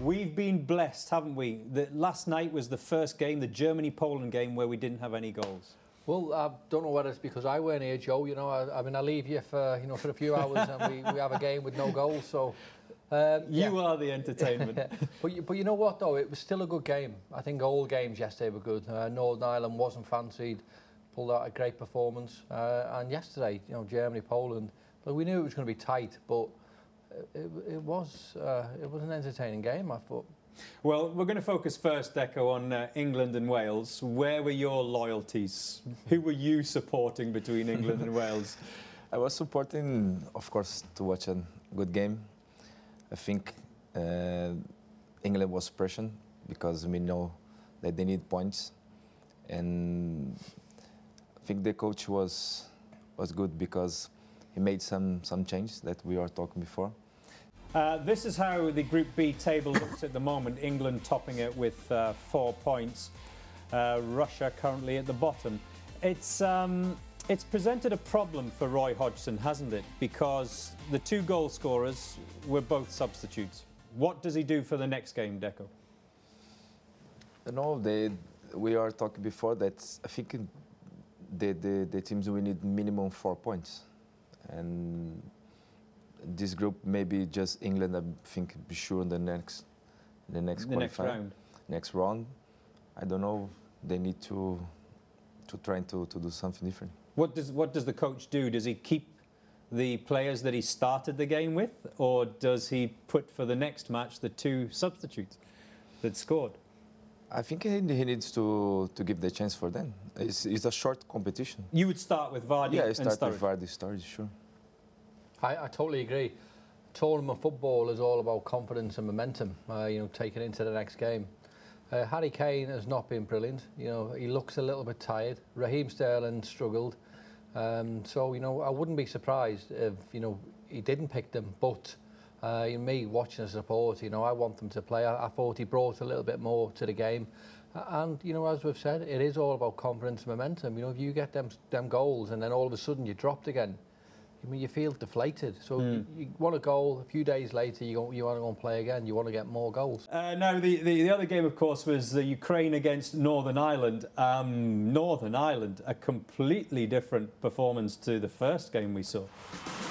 We've been blessed, haven't we? Last night was the first game, the Germany-Poland game, where we didn't have any goals. Well, I don't know whether it's because I weren't here, Joe. You know, I mean, I leave you for for a few hours, and we have a game with no goals. So you are the entertainment. but you know what though? It was still a good game. I think all games yesterday were good. Northern Ireland wasn't fancied, pulled out a great performance, and yesterday, Germany, Poland. But we knew it was going to be tight, but it was an entertaining game, I thought. Well, we're going to focus first, Deco, on England and Wales. Where were your loyalties? Who were you supporting between England and Wales? I was supporting, of course, to watch a good game. I think England was pressured because we know that they need points, and I think the coach was good because he made some changes that we were talking before. This is how the Group B table looks at the moment. England topping it with 4 points. Russia currently at the bottom. It's presented a problem for Roy Hodgson, hasn't it? Because the 2 goal scorers were both substitutes. What does he do for the next game, Deco? No, we are talking before that I think the teams will need minimum 4 points, and this group maybe just England. I think be sure in the next round. I don't know. They need to try to do something different. What does the coach do? Does he keep the players that he started the game with, or does he put for the next match the 2 substitutes that scored? I think he needs to give the chance for them. It's a short competition. You would start with Vardy. Yeah, start with Vardy, sure. I totally agree. Tournament football is all about confidence and momentum, taking into the next game. Harry Kane has not been brilliant. He looks a little bit tired. Raheem Sterling struggled. So, I wouldn't be surprised if, he didn't pick them. But me watching as a supporter, I want them to play. I thought he brought a little bit more to the game. And, as we've said, it is all about confidence and momentum. If you get them goals and then all of a sudden you dropped again, you feel deflated. So you want a goal. A few days later, you want to go and play again. You want to get more goals. Now, the other game, of course, was the Ukraine against Northern Ireland. Northern Ireland, a completely different performance to the first game we saw.